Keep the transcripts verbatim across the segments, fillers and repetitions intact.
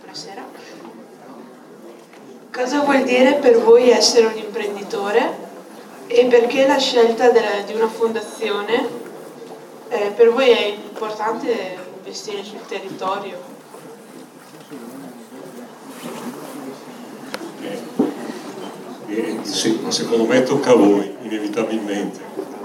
Buonasera. Cosa vuol dire per voi essere un imprenditore e perché la scelta della, di una fondazione eh, per voi è importante investire sul territorio? Eh, eh, sì, ma secondo me tocca a voi, inevitabilmente.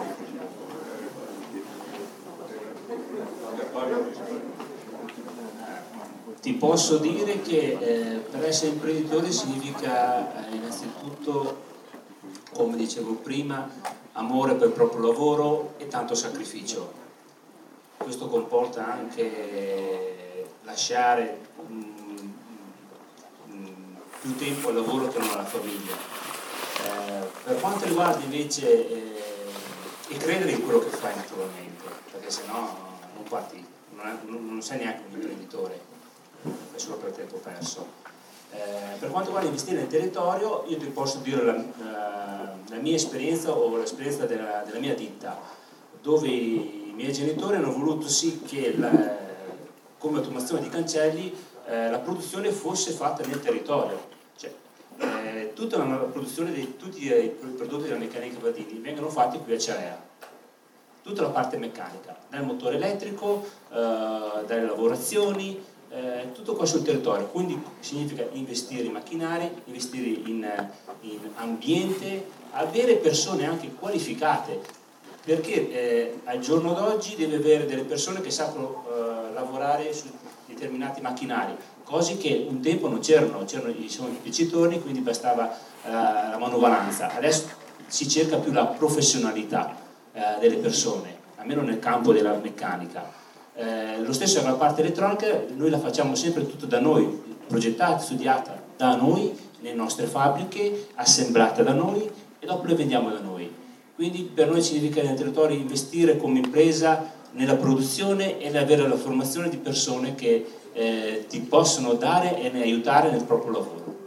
Ti posso dire che eh, per essere imprenditore significa eh, innanzitutto, come dicevo prima, amore per il proprio lavoro e tanto sacrificio. Questo comporta anche lasciare mh, mh, più tempo al lavoro che non alla famiglia. Eh, per quanto riguarda invece eh, e credere in quello che fai naturalmente, perché sennò non parti, non, è, non, non sei neanche un imprenditore. È solo per tempo perso. Eh, per quanto riguarda investire nel territorio, io ti posso dire la, la, la mia esperienza o l'esperienza della, della mia ditta, dove i miei genitori hanno voluto sì che la, come automazione di cancelli eh, la produzione fosse fatta nel territorio. Cioè, eh, tutta la produzione di tutti i prodotti della meccanica Vadini vengono fatti qui a Ciarea. Tutta la parte meccanica, dal motore elettrico, eh, dalle lavorazioni, Eh, tutto qua sul territorio, quindi significa investire in macchinari, investire in, in ambiente, avere persone anche qualificate, perché eh, al giorno d'oggi deve avere delle persone che sappiano eh, lavorare su determinati macchinari, cose che un tempo non c'erano, c'erano i piacitorni, quindi bastava eh, la manovalanza. Adesso si cerca più la professionalità eh, delle persone, almeno nel campo della meccanica. Eh, lo stesso per la parte elettronica, noi la facciamo sempre tutto da noi, progettata, studiata da noi, nelle nostre fabbriche, assemblata da noi e dopo le vendiamo da noi. Quindi per noi significa nel territorio investire come impresa nella produzione e avere la formazione di persone che eh, ti possono dare e aiutare nel proprio lavoro.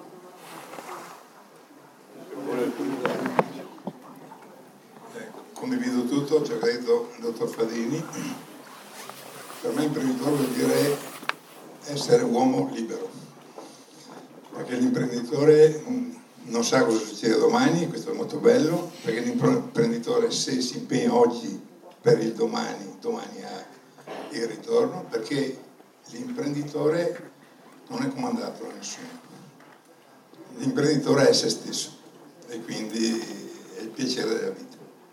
Eh, condivido tutto, ci ha detto il dottor Fadini. Per me imprenditore vuol dire essere uomo libero, perché l'imprenditore non sa cosa succede domani, questo è molto bello, perché l'imprenditore se si impegna oggi per il domani, domani ha il ritorno, perché l'imprenditore non è comandato da nessuno, l'imprenditore è se stesso e quindi è il piacere della vita.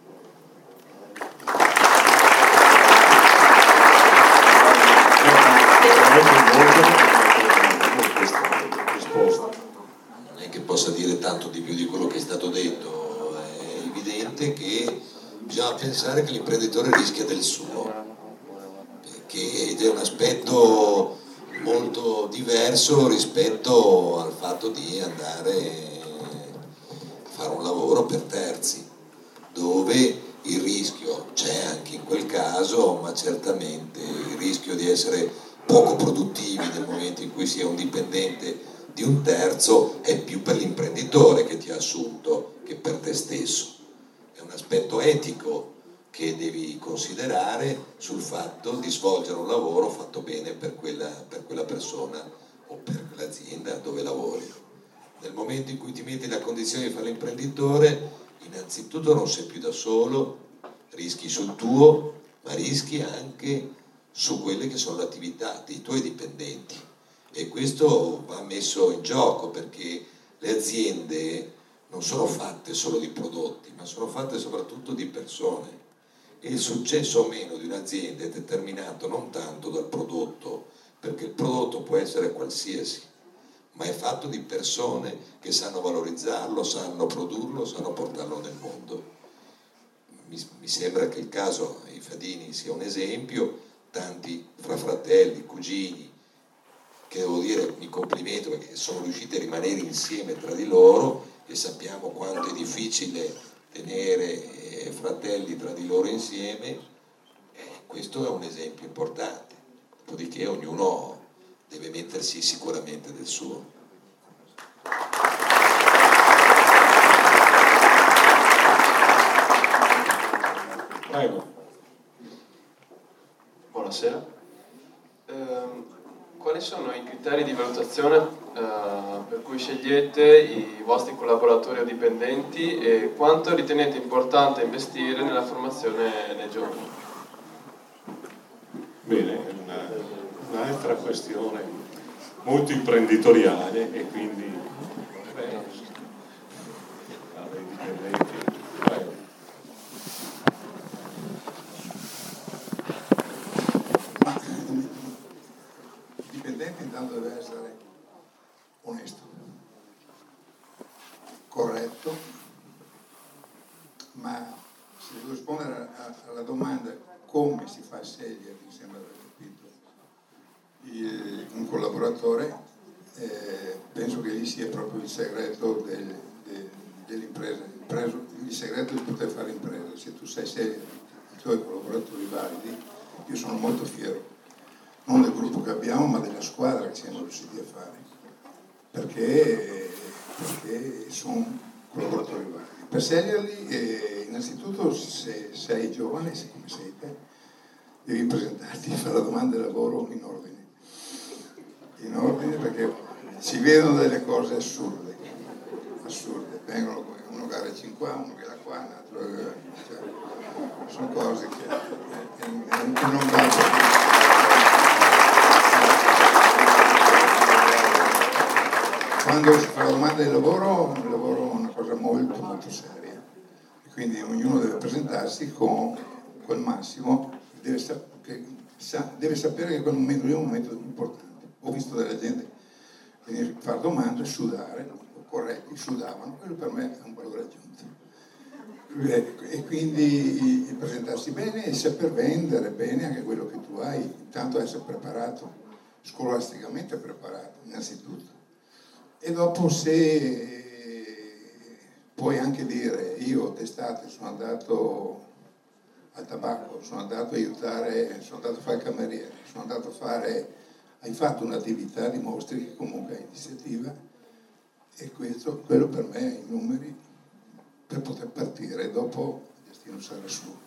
Non è che possa dire tanto di più di quello che è stato detto, è evidente che bisogna pensare che l'imprenditore rischia del suo, che è un aspetto molto diverso rispetto al fatto di andare a fare un lavoro per terzi, dove il rischio c'è anche in quel caso, ma certamente il rischio di essere poco produttivi nel momento in cui si è un dipendente di un terzo è più per l'imprenditore che ti ha assunto che per te stesso. È un aspetto etico che devi considerare sul fatto di svolgere un lavoro fatto bene per quella, per quella persona o per l'azienda dove lavori. Nel momento in cui ti metti nella condizione di fare l'imprenditore, innanzitutto non sei più da solo, rischi sul tuo, ma rischi anche su quelle che sono le attività dei tuoi dipendenti, e questo va messo in gioco, perché le aziende non sono fatte solo di prodotti, ma sono fatte soprattutto di persone, e il successo o meno di un'azienda è determinato non tanto dal prodotto, perché il prodotto può essere qualsiasi, ma è fatto di persone che sanno valorizzarlo, sanno produrlo, sanno portarlo nel mondo. Mi, mi sembra che il caso dei Fadini sia un esempio, tanti fra fratelli, cugini, che devo dire mi complimento perché sono riusciti a rimanere insieme tra di loro, e sappiamo quanto è difficile tenere eh, fratelli tra di loro insieme. Eh, questo è un esempio importante, dopodiché ognuno deve mettersi sicuramente del suo. Prego. Buonasera. Eh, quali sono i criteri di valutazione uh, per cui scegliete i vostri collaboratori o dipendenti e quanto ritenete importante investire nella formazione nei giovani? Bene, è una, un'altra questione molto imprenditoriale e quindi beh, i dipendenti. Beh. Intanto deve essere onesto, corretto, ma se devo rispondere a, a, alla domanda come si fa a scegliere, mi sembra di aver capito, il, un collaboratore, eh, penso che lì sia proprio il segreto del, del, dell'impresa, il, il segreto di poter fare impresa. Se tu sai scegliere i tuoi collaboratori validi, io sono molto fiero non del gruppo che abbiamo, ma della squadra che siamo riusciti a fare, perché, perché sono collaboratori validi. Per sceglierli, eh, innanzitutto, se sei giovane, come sei te, devi presentarti e fare la domanda di lavoro in ordine. In ordine, perché si vedono delle cose assurde, assurde. Vengono uno che ha cinque anni, uno che ha qua, un altro che... Cioè, sono cose che, che, che, che non vanno. Quando si fa la domanda di lavoro, il lavoro è una cosa molto molto seria e quindi ognuno deve presentarsi con quel massimo, deve, sap- che sa- deve sapere che quel momento lì è un momento importante. Ho visto della gente venire a fare domande, sudare, corretti, sudavano, quello per me è un valore aggiunto. E quindi presentarsi bene e saper vendere bene anche quello che tu hai, intanto essere preparato, scolasticamente preparato innanzitutto. E dopo se puoi anche dire, io d'estate sono andato al tabacco, sono andato a aiutare, sono andato a fare il cameriere, sono andato a fare, hai fatto un'attività, dimostri che comunque hai iniziativa e questo, quello per me è i numeri per poter partire e dopo il destino sarà suo.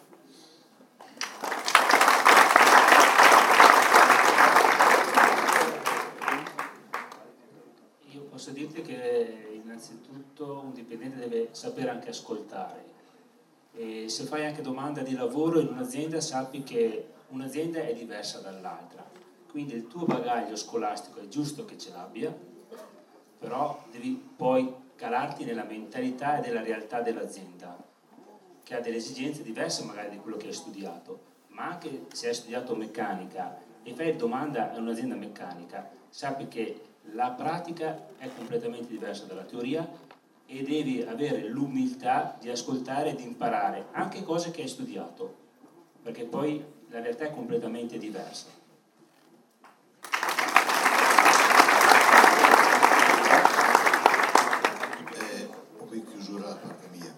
Posso dirti che innanzitutto un dipendente deve sapere anche ascoltare e se fai anche domanda di lavoro in un'azienda sappi che un'azienda è diversa dall'altra, quindi il tuo bagaglio scolastico è giusto che ce l'abbia, però devi poi calarti nella mentalità e della realtà dell'azienda che ha delle esigenze diverse magari di quello che hai studiato, ma anche se hai studiato meccanica e fai domanda a un'azienda meccanica sappi che la pratica è completamente diversa dalla teoria e devi avere l'umiltà di ascoltare e di imparare anche cose che hai studiato, perché poi la realtà è completamente diversa. Eh, ho qui chiusura la parte mia.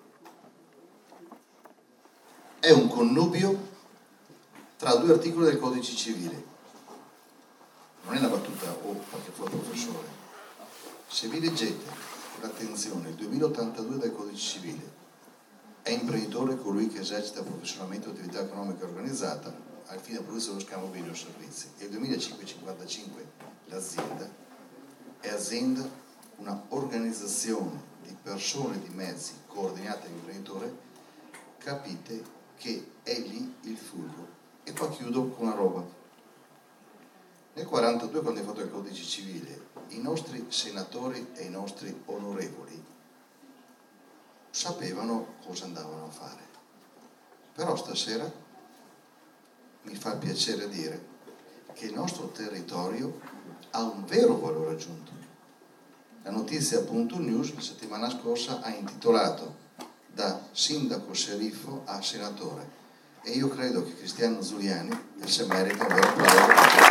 È un connubio tra due articoli del Codice Civile. Non è una battuta o oh, perché fu il professore. Se vi leggete con attenzione il duemilaottantadue del Codice Civile, è imprenditore colui che esercita professionalmente attività economica organizzata al fine di produrre lo scambio beni o servizi. E il duemilacinquecentocinquantacinque l'azienda è azienda una organizzazione di persone e di mezzi coordinate all'imprenditore, capite che è lì il fulcro. E qua chiudo con una roba. Nel quarantadue, quando è fatto il Codice Civile, i nostri senatori e i nostri onorevoli sapevano cosa andavano a fare. Però stasera mi fa piacere dire che il nostro territorio ha un vero valore aggiunto. La notizia punto news la settimana scorsa ha intitolato da sindaco sceriffo a senatore e io credo che Cristiano Zuliani se merita un vero applauso.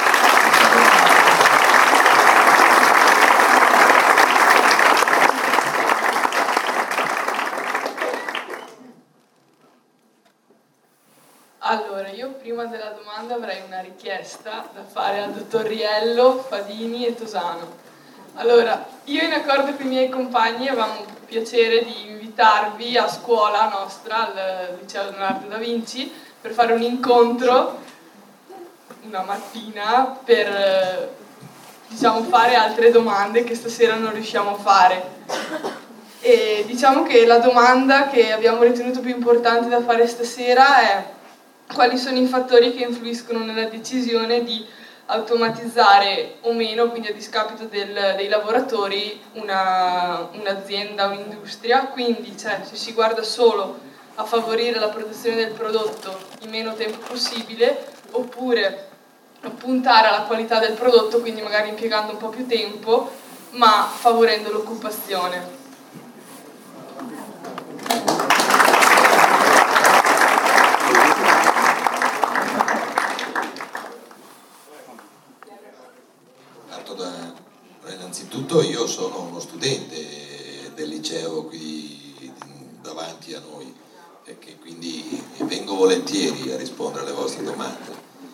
Allora, io prima della domanda avrei una richiesta da fare al dottor Riello, Fadini e Tosano. Allora, io in accordo con i miei compagni avevamo il piacere di invitarvi a scuola nostra, al liceo Leonardo da Vinci, per fare un incontro una mattina per diciamo, fare altre domande che stasera non riusciamo a fare. E diciamo che la domanda che abbiamo ritenuto più importante da fare stasera è: quali sono i fattori che influiscono nella decisione di automatizzare o meno, quindi a discapito del, dei lavoratori, una, un'azienda o un'industria. Quindi cioè, se si guarda solo a favorire la produzione del prodotto in meno tempo possibile, oppure puntare alla qualità del prodotto, quindi magari impiegando un po' più tempo, ma favorendo l'occupazione. Innanzitutto io sono uno studente del liceo qui davanti a noi e che quindi vengo volentieri a rispondere alle vostre domande.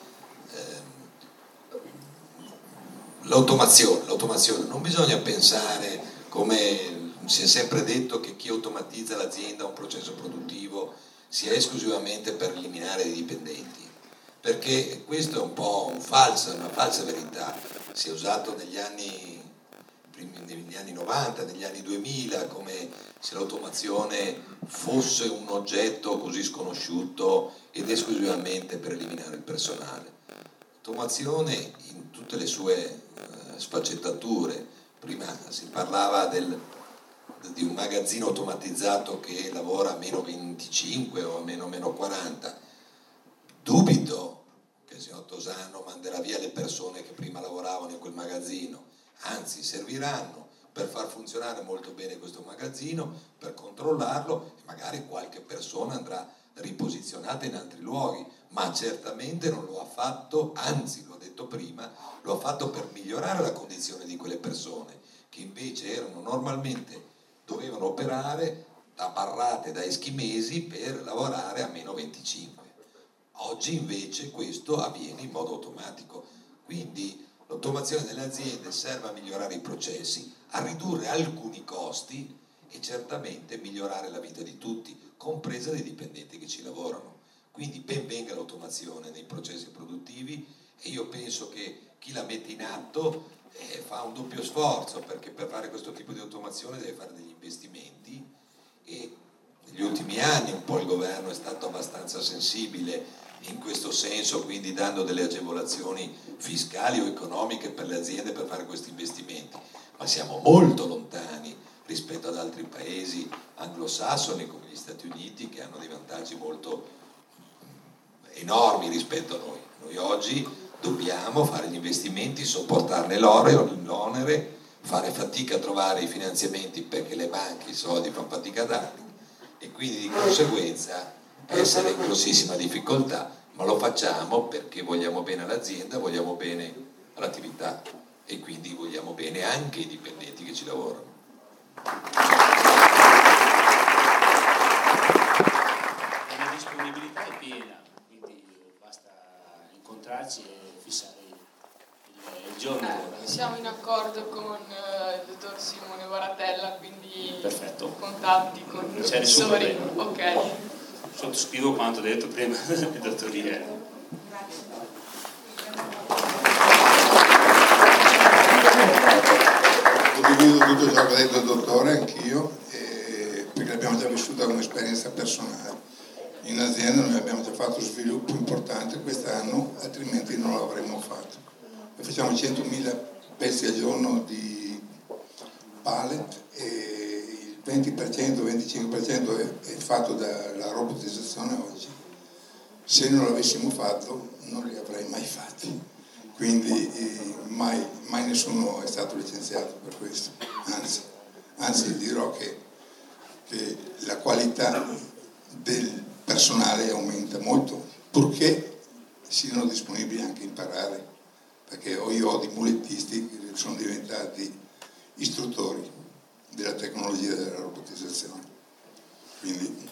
L'automazione, l'automazione, non bisogna pensare, come si è sempre detto, che chi automatizza l'azienda o un processo produttivo sia esclusivamente per eliminare i dipendenti, perché questo è un po' un falso, una falsa verità. Si è usato negli anni negli anni novanta, negli anni duemila, come se l'automazione fosse un oggetto così sconosciuto ed esclusivamente per eliminare il personale. L'automazione in tutte le sue eh, sfaccettature. Prima si parlava del, di un magazzino automatizzato che lavora a meno venticinque o a meno, meno quaranta. Dubito che il signor Tosano manderà via le persone che prima lavoravano in quel magazzino. Anzi, serviranno per far funzionare molto bene questo magazzino, per controllarlo, e magari qualche persona andrà riposizionata in altri luoghi, ma certamente non lo ha fatto, anzi, l'ho detto prima, lo ha fatto per migliorare la condizione di quelle persone che invece erano normalmente, dovevano operare da barrate, da eschimesi per lavorare a meno venticinque. Oggi invece questo avviene in modo automatico, quindi l'automazione delle aziende serve a migliorare i processi, a ridurre alcuni costi e certamente migliorare la vita di tutti, compresa dei dipendenti che ci lavorano. Quindi ben venga l'automazione nei processi produttivi e io penso che chi la mette in atto eh, fa un doppio sforzo, perché per fare questo tipo di automazione deve fare degli investimenti e negli ultimi anni un po' il governo è stato abbastanza sensibile in questo senso, quindi dando delle agevolazioni fiscali o economiche per le aziende per fare questi investimenti, ma siamo molto lontani rispetto ad altri paesi anglosassoni come gli Stati Uniti, che hanno dei vantaggi molto enormi rispetto a noi. Noi oggi dobbiamo fare gli investimenti, sopportarne l'onere, fare fatica a trovare i finanziamenti perché le banche i soldi fanno fatica a darli e quindi di conseguenza essere in grossissima difficoltà, ma lo facciamo perché vogliamo bene all'azienda, vogliamo bene all'attività e quindi vogliamo bene anche i dipendenti che ci lavorano. La disponibilità è piena, quindi basta incontrarci e fissare il, il giorno. Siamo in accordo con uh, il dottor Simone Baratella, quindi perfetto, contatti con i c'è nessun professori. problema. Ok. Sottoscrivo quanto detto prima il dottor Riera. Condivido tutto ciò che ha detto il dottore, anch'io, eh, perché l'abbiamo già vissuta come esperienza personale. In azienda noi abbiamo già fatto sviluppo importante quest'anno, altrimenti non l'avremmo fatto. E facciamo centomila pezzi al giorno di pallet e il venti per cento, venticinque per cento è, è fatto dalla robotizzazione oggi. Se non l'avessimo fatto non li avrei mai fatti, quindi eh, mai, mai nessuno è stato licenziato per questo, anzi, anzi dirò che, che la qualità del personale aumenta molto, purché siano disponibili anche a imparare, perché io ho di mulettisti che sono diventati istruttori della tecnologia della robotizzazione. Quindi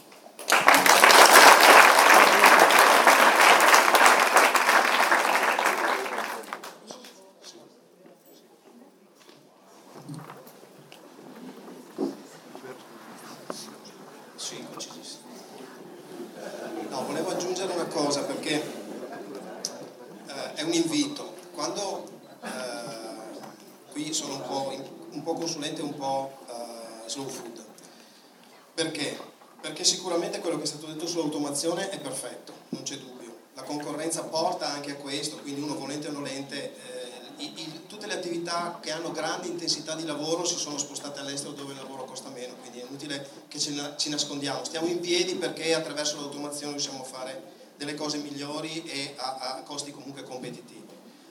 no, volevo aggiungere una cosa, perché eh, è un invito. Quando eh, sono un po', un po' consulente e un po' uh, slow food. Perché? Perché sicuramente quello che è stato detto sull'automazione è perfetto, non c'è dubbio. La concorrenza porta anche a questo, quindi uno volente o nolente, eh, i, i, tutte le attività che hanno grandi intensità di lavoro si sono spostate all'estero dove il lavoro costa meno, quindi è inutile che ci, ci nascondiamo. Stiamo in piedi perché attraverso l'automazione riusciamo a fare delle cose migliori e a, a costi comunque competitivi.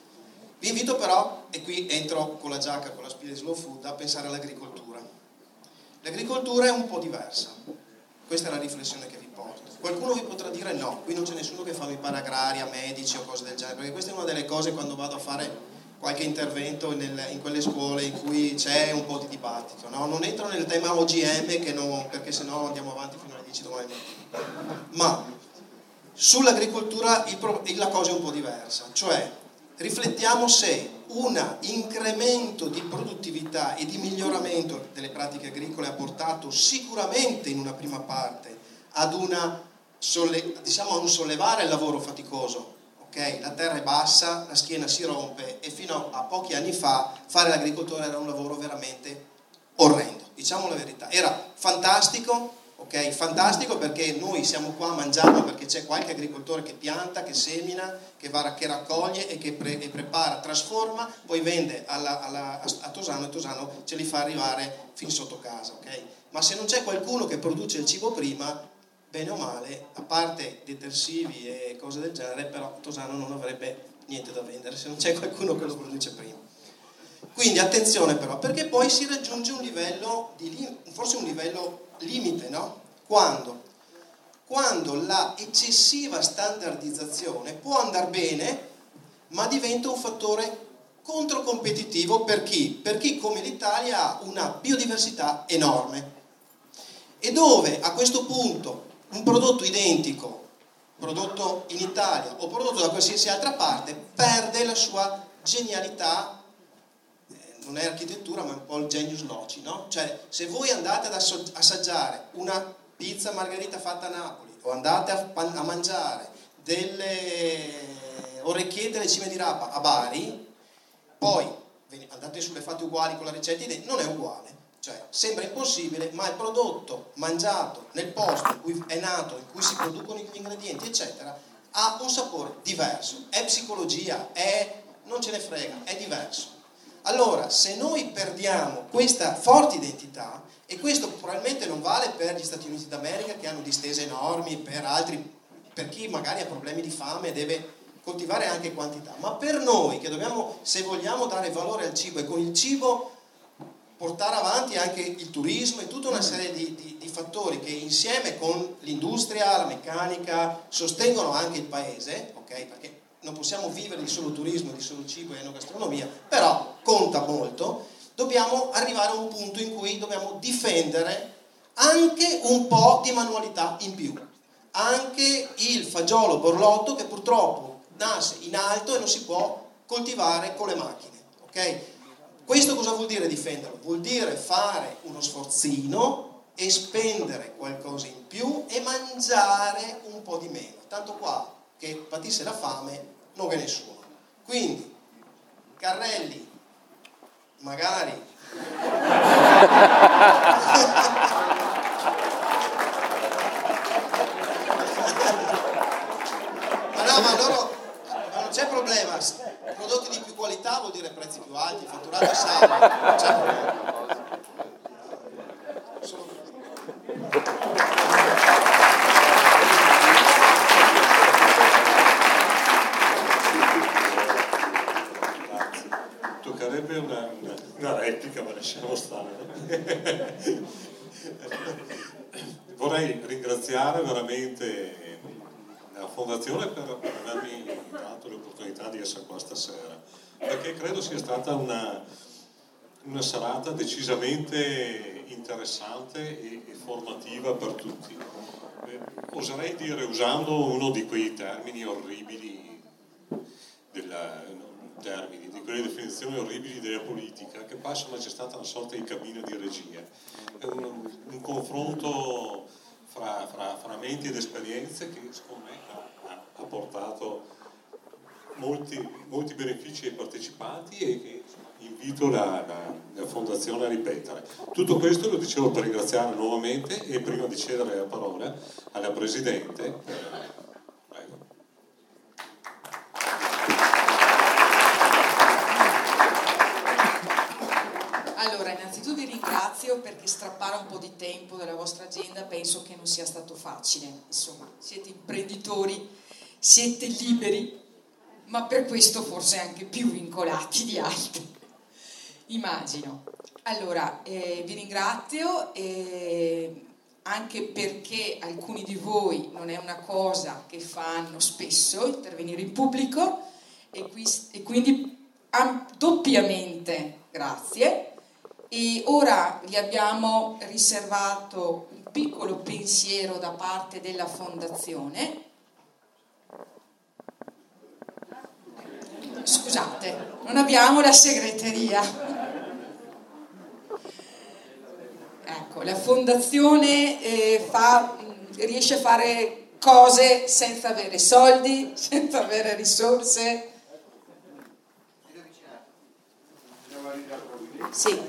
Vi invito però, e qui entro con la giacca, con la spilla di slow food, a pensare all'agricoltura. L'agricoltura è un po' diversa, questa è la riflessione che vi porto. Qualcuno vi potrà dire no, qui non c'è nessuno che fa mi pare agraria, medici o cose del genere, perché questa è una delle cose quando vado a fare qualche intervento nel, in quelle scuole in cui c'è un po' di dibattito, no? Non entro nel tema O G M che non, perché sennò andiamo avanti fino alle dieci domani mattina. Ma sull'agricoltura il, la cosa è un po' diversa, cioè riflettiamo se un incremento di produttività e di miglioramento delle pratiche agricole ha portato sicuramente in una prima parte ad una solle, diciamo a un sollevare il lavoro faticoso. Okay? La terra è bassa, la schiena si rompe e fino a pochi anni fa fare l'agricoltore era un lavoro veramente orrendo, diciamo la verità. Era fantastico, ok? Fantastico perché noi siamo qua, mangiamo perché c'è qualche agricoltore che pianta, che semina, che, va, che raccoglie e che pre, e prepara, trasforma, poi vende alla, alla, a Tosano e Tosano ce li fa arrivare fin sotto casa, ok? Ma se non c'è qualcuno che produce il cibo prima, bene o male, a parte detersivi e cose del genere, però Tosano non avrebbe niente da vendere se non c'è qualcuno che lo produce prima. Quindi attenzione però, perché poi si raggiunge un livello, di, forse un livello limite, no? Quando? Quando la eccessiva standardizzazione può andare bene, ma diventa un fattore controcompetitivo per chi? Per chi come l'Italia ha una biodiversità enorme e dove a questo punto un prodotto identico, prodotto in Italia o prodotto da qualsiasi altra parte, perde la sua genialità, eh, non è architettura ma è un po' il genius loci, no? Cioè se voi andate ad assaggiare una pizza margherita fatta a Napoli o andate a, a mangiare delle orecchiette alle cime di rapa a Bari, poi andate sulle fatte uguali con la ricetta, non è uguale. Cioè, sembra impossibile, ma il prodotto mangiato nel posto in cui è nato, in cui si producono gli ingredienti, eccetera, ha un sapore diverso. È psicologia, è non ce ne frega, è diverso. Allora, se noi perdiamo questa forte identità, e questo probabilmente non vale per gli Stati Uniti d'America che hanno distese enormi, per altri, per chi magari ha problemi di fame e deve coltivare anche quantità, ma per noi che dobbiamo, se vogliamo dare valore al cibo e con il cibo portare avanti anche il turismo e tutta una serie di, di, di fattori che insieme con l'industria, la meccanica sostengono anche il paese, ok? Perché non possiamo vivere di solo turismo, di solo cibo e enogastronomia, però conta molto. Dobbiamo arrivare a un punto in cui dobbiamo difendere anche un po' di manualità in più, anche il fagiolo borlotto che purtroppo nasce in alto e non si può coltivare con le macchine, ok? Questo cosa vuol dire difenderlo? Vuol dire fare uno sforzino e spendere qualcosa in più e mangiare un po' di meno. Tanto qua che patisse la fame non è nessuno. Quindi, carrelli, magari... ma no, ma loro... non c'è problema, prodotti di più qualità vuol dire prezzi più alti, fatturato sale, non c'è problema. Solo... Toccherebbe una, una, una replica, ma lasciamo stare. Vorrei ringraziare veramente la Fondazione per avermi dato l'opportunità di essere qua stasera, perché credo sia stata una, una serata decisamente interessante e, e formativa per tutti. Eh, oserei dire, usando uno di quei termini orribili, della, termini, di quelle definizioni orribili della politica, che poi insomma c'è stata una sorta di cabina di regia, un, un confronto fra, fra, fra menti ed esperienze che secondo me ha, ha portato molti, molti benefici ai partecipanti e che invito la, la, fondazione a ripetere. Tutto questo lo dicevo per ringraziare nuovamente e prima di cedere la parola alla Presidente. Prego. Allora, innanzitutto vi ringrazio perché strappare un po' di tempo dalla vostra agenda penso che non sia stato facile. Insomma, siete imprenditori, siete liberi, ma per questo forse anche più vincolati di altri, immagino. Allora, eh, vi ringrazio eh, anche perché alcuni di voi non è una cosa che fanno spesso, intervenire in pubblico, e, qui, e quindi am, doppiamente grazie. E ora vi abbiamo riservato un piccolo pensiero da parte della Fondazione. Scusate, non abbiamo la segreteria. Ecco, la Fondazione eh, fa, riesce a fare cose senza avere soldi, senza avere risorse. Sì.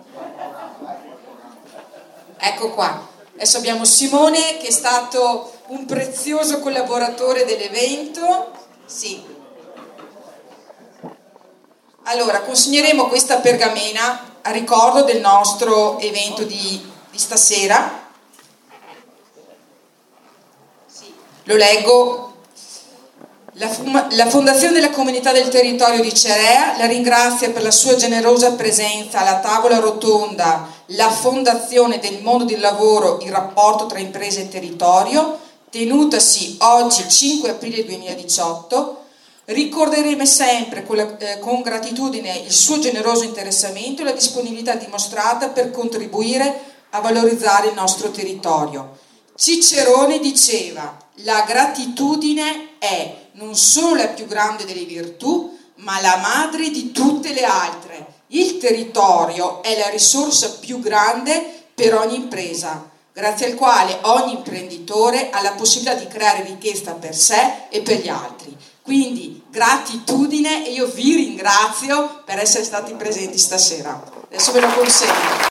Ecco qua. Adesso abbiamo Simone che è stato un prezioso collaboratore dell'evento. Sì. Allora, consegneremo questa pergamena a ricordo del nostro evento di, di stasera. Sì. Lo leggo. La, la Fondazione della Comunità del Territorio di Cerea la ringrazia per la sua generosa presenza alla tavola rotonda La Fondazione del Mondo del Lavoro, il rapporto tra imprese e territorio, tenutasi oggi cinque aprile duemiladiciotto. Ricorderemo sempre con, la, eh, con gratitudine il suo generoso interessamento e la disponibilità dimostrata per contribuire a valorizzare il nostro territorio. Cicerone diceva: la gratitudine è non solo la più grande delle virtù, ma la madre di tutte le altre. Il territorio è la risorsa più grande per ogni impresa, grazie al quale ogni imprenditore ha la possibilità di creare ricchezza per sé e per gli altri. Quindi gratitudine, e io vi ringrazio per essere stati presenti stasera. Adesso ve lo consegno.